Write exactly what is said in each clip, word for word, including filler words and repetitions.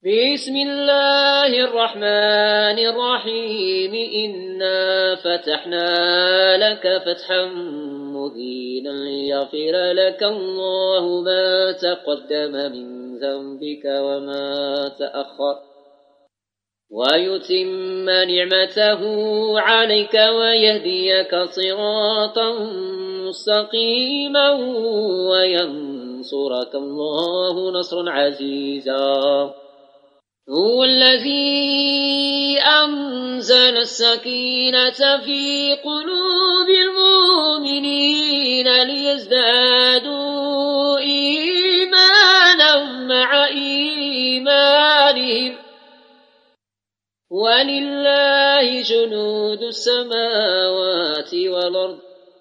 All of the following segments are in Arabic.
بسم الله الرحمن الرحيم إنا فتحنا لك فتحا مبينا ليغفر لك الله ما تقدم من ذنبك وما تأخر ويتم نعمته عليك ويهديك صراطا مستقيما وينصرك الله نصرا عزيزا. هو الذي أنزل السكينة في قلوب المؤمنين ليزدادوا إيمانا مع إيمانهم ولله جنود السماوات والأرض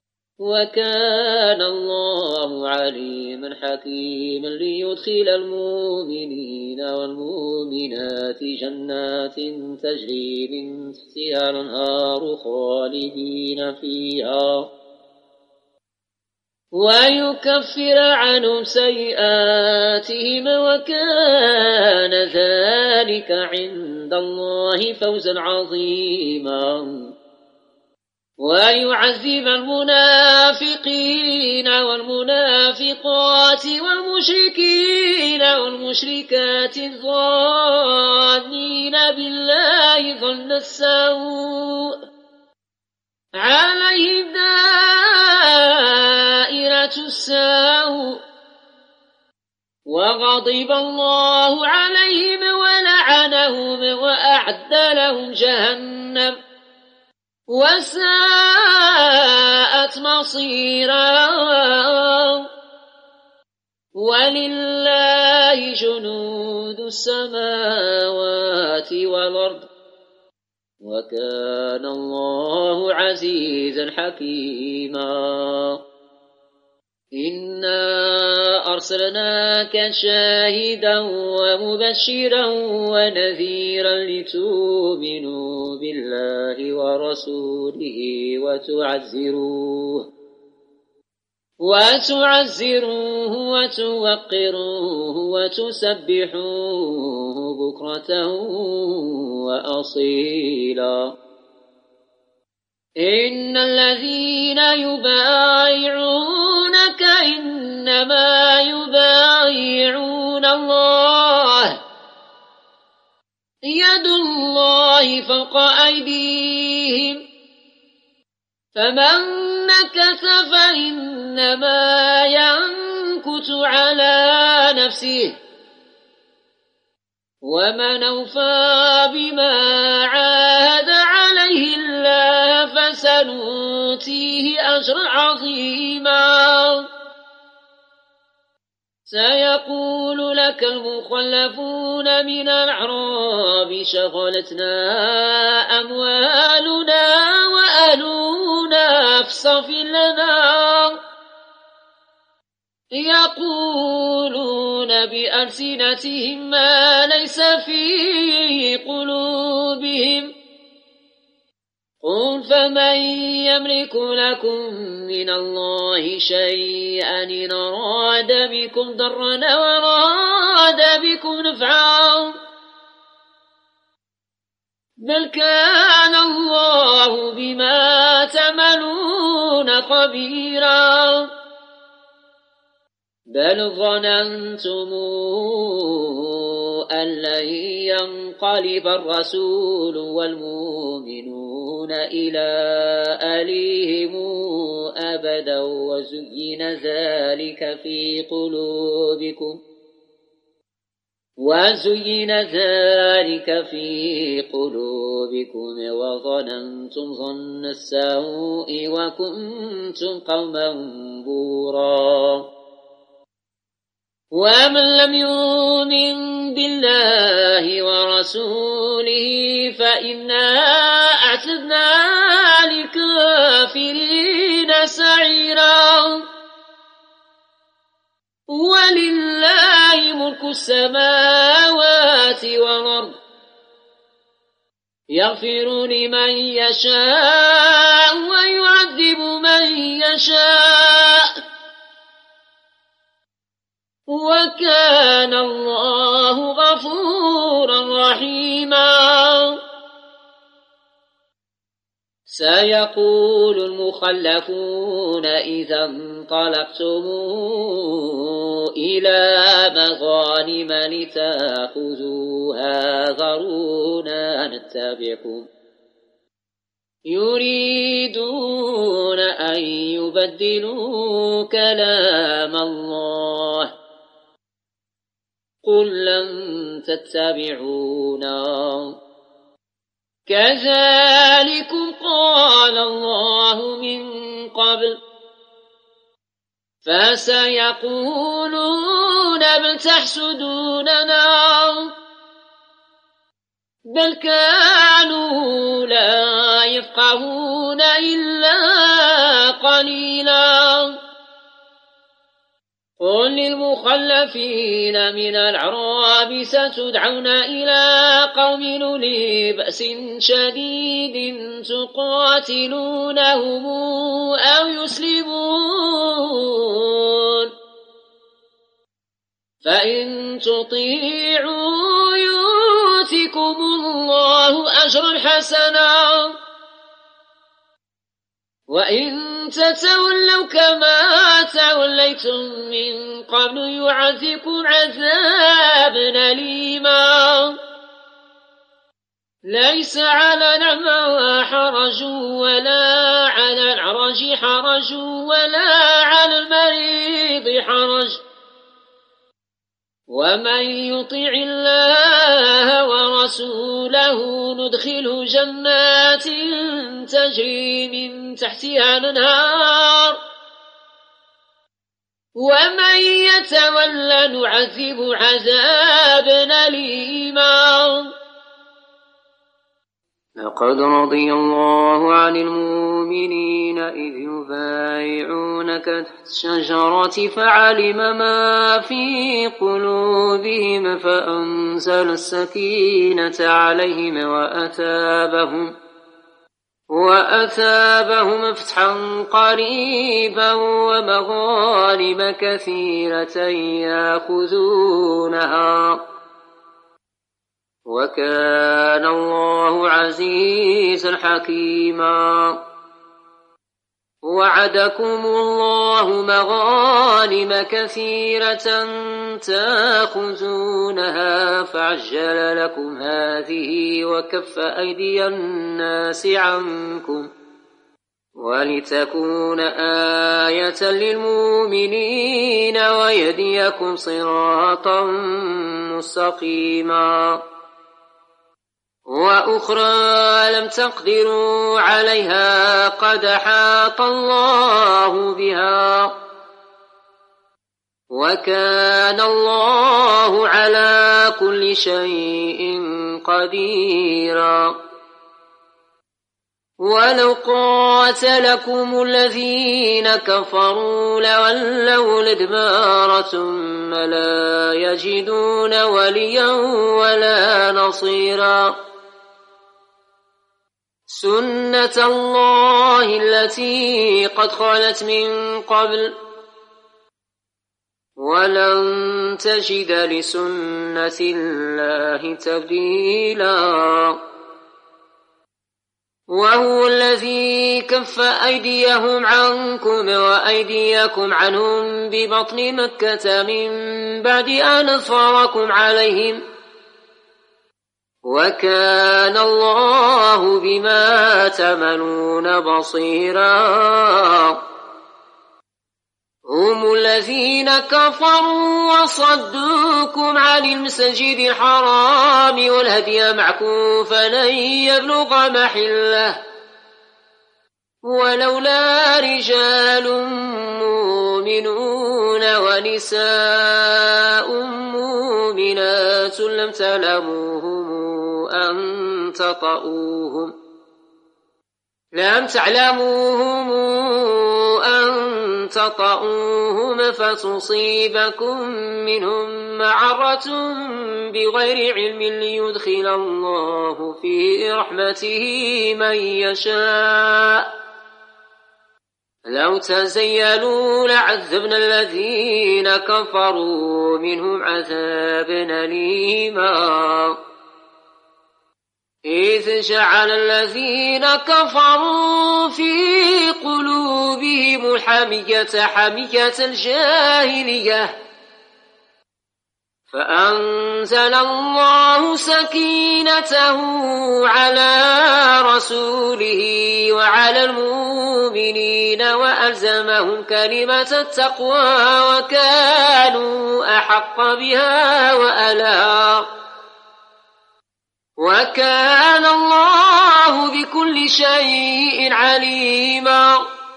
وكان الله عليما حكيما ليدخل المؤمنين والمؤمنات جنات تجري من تحتها الأنهار خالدين فيها ويكفر عنهم سيئاتهم وكان ذلك عند الله فوزا عظيما. ويعذب المنافقين والمنافقات والمشركين والمشركات الظانين بالله ظن السوء عليهم دائرة السوء وغضب الله عليهم ولعنهم وأعد لهم جهنم وساءت مصيرا. ولله جنود السماوات والأرض وكان الله عزيزا حكيما. إنا أرسلناك شاهدا ومبشرا ونذيرا لتؤمنوا بالله ورسوله وتعزروه وتعزروه وتوقروه وتسبحوه بكرة وأصيلا. إن الذين يبايعونك إنما يبايعون الله يد الله فوق أيديهم فمن نكث فإنما ينكث على نفسه ومن أوفى بما عاهد عليه الله فسنؤتيه أجرا عظيما. سيقول لك المخلفون من الأعراب شغلتنا أموالنا وأهلنا فاصطفر لنا يقولون بألسنتهم ما ليس في قلوبهم قل فمن يملك لكم من الله شيئا إن أراد بكم ضرا وأراد بكم نفعا بل كان الله بما تعملون خبيرا. بل ظننتم أن لن ينقلب الرسول والمؤمنون إلى أهليهم أبدا وزين ذلك في قلوبكم وزين ذلك في قلوبكم وظننتم ظن السوء وكنتم قوما بورا. ومن لم يؤمن بالله ورسوله فإنا أعتدنا للكافرين سعيرا. ولله ملك السماوات والأرض يغفر لمن يشاء ويعذب من يشاء وكان الله غفورا رحيما. سيقول المخلفون إذا انطلقتم إلى مغانم لتأخذوها ذرونا نتبعكم يريدون أن يبدلوا كلام الله قل لن تتبعونا كذلكم قال الله من قبل فسيقولون بل تحسدوننا بل كانوا لا يفقهون إلا قليلا. قل للمخلفين من الأعراب ستدعون إلى قوم أولي بأس شديد تقاتلونهم أو يسلمون فإن تطيعوا يؤتكم الله أجرا حسنا وإن تتولوا كما توليتم من قبل يعذبكم عذابا أليما. ليس على الأعمى حرج ولا على الأعرج حرج ولا على المريض حرج ومن يطع الله ورسوله ندخله جنات تجري من تحتها الأنهار ومن يتولى نعذبه عذابا أليما. لقد رضي الله عن المؤمنين إذ يبايعونك تحت الشجرة فعلم ما في قلوبهم فأنزل السكينة عليهم وأثابهم وأثابهم فتحا قريبا ومغانم كثيرة يأخذونها وكان الله عزيزا حكيما. وعدكم الله مغانم كثيرة تأخذونها فعجل لكم هذه وكف أيدي الناس عنكم ولتكون آية للمؤمنين ويهديكم صراطا مستقيما. وأخرى لم تقدروا عليها قد أحاط الله بها وكان الله على كل شيء قديرا. ولو قاتلكم الذين كفروا لولوا الأدبار ثم لا يجدون وليا ولا نصيرا. سنة الله التي قد خلت من قبل ولن تجد لسنة الله تبديلا. وهو الذي كف أيديهم عنكم وأيديكم عنهم ببطن مكة من بعد أن أظفركم عليهم وكان الله بما تعملون بصيرا. هم الذين كفروا وصدوكم عن المسجد الحرام والهدي معكوفا أن يبلغ محله ولولا رجال مؤمنون ونساء مؤمنات لم تعلموهم أن تطؤوهم لم تعلموهم أن تطؤوهم فتصيبكم منهم معرة بغير علم ليدخل الله في رحمته من يشاء. لو تزيلوا لعذبنا الذين كفروا منهم عذابا أليما. إذ جعل الذين كفروا في قلوبهم الحمية حمية الجاهلية فأنزل الله سكينته على رسوله وعلى المؤمنين وألزمهم كلمة التقوى وكانوا أحق بها وألا وكان الله بكل شيء عليما.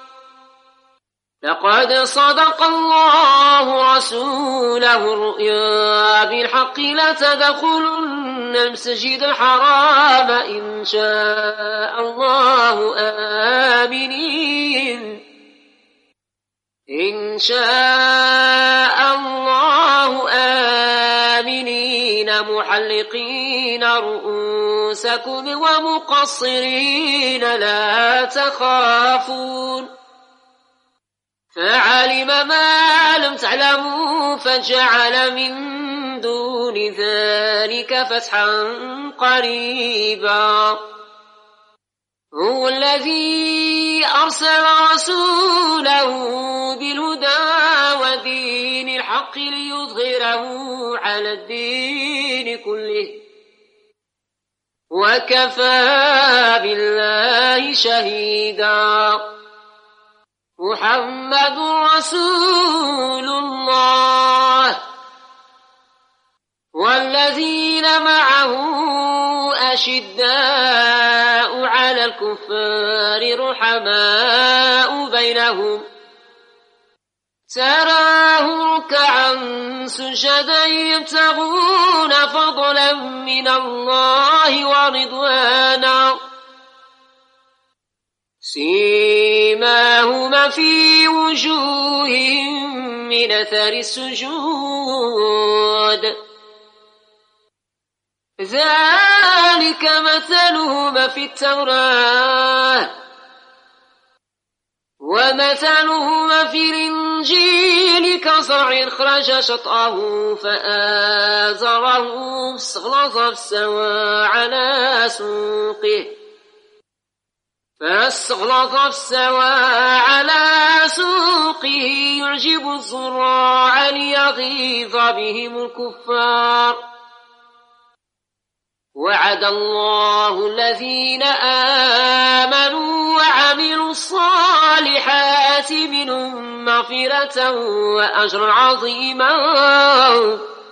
لقد صدق الله رسوله الرؤيا بالحق لتدخلن المسجد الحرام إن شاء الله آمنين إن شاء الله آمنين محلقين رؤوسكم ومقصرين لا تخافون فعلم ما لم تعلموا فجعل من دون ذلك فتحا قريبا. هو الذي أرسل رسوله بالهدى ودين الحق ليظهره على الدين كله وكفى بالله شهيدا. محمد رسول الله والذين معه أشداء على الكفار رحماء بينهم تراهم ركعا سجدا يبتغون فضلا من الله ورضوانا سيماهما في وجوههم من أثر السجود ذلك مثلهما في التوراة ومثلهما في الإنجيل كزرع أخرج شطأه فآزره فاستغلظ فاستوى على سوقه فاستغلظ فاستوى على سوقه يعجب الزراع ليغيظ بهم الكفار. وعد الله الذين آمنوا وعملوا الصالحات منهم مغفرة وأجرا عظيما